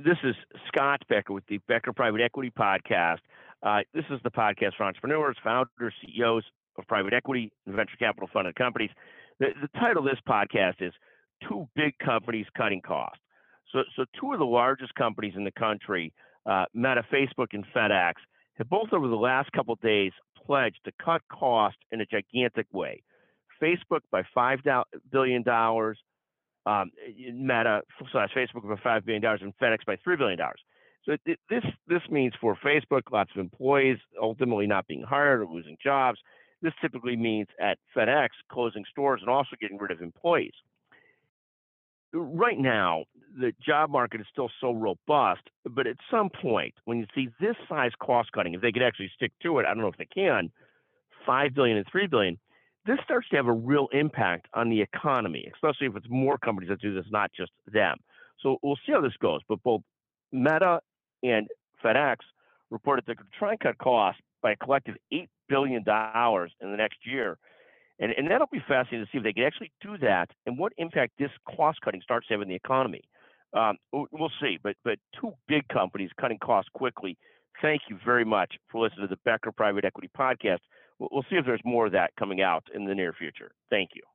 This is Scott Becker with the Becker Private Equity Podcast. This is the podcast for entrepreneurs, founders, CEOs of private equity and venture capital funded companies. The title of this podcast is Two Big Companies Cutting Costs. So two of the largest companies in the country, Meta, Facebook, and FedEx, have both over the last couple of days pledged to cut costs in a gigantic way. Facebook by $5 billion, Meta / Facebook by $5 billion, and FedEx by $3 billion. So this means for Facebook, lots of employees ultimately not being hired or losing jobs. This typically means at FedEx closing stores and also getting rid of employees. Right now, the job market is still so robust, but at some point, when you see this size cost cutting, if they could actually stick to it, I don't know if they can, $5 billion and $3 billion, this starts to have a real impact on the economy, especially if it's more companies that do this, not just them. So we'll see how this goes. But both Meta and FedEx reported they're going to try and cut costs by a collective $8 billion in the next year. And that'll be fascinating to see if they can actually do that and what impact this cost cutting starts to have in the economy. We'll see. But two big companies cutting costs quickly. Thank you very much for listening to the Becker Private Equity Podcast. We'll see if there's more of that coming out in the near future. Thank you.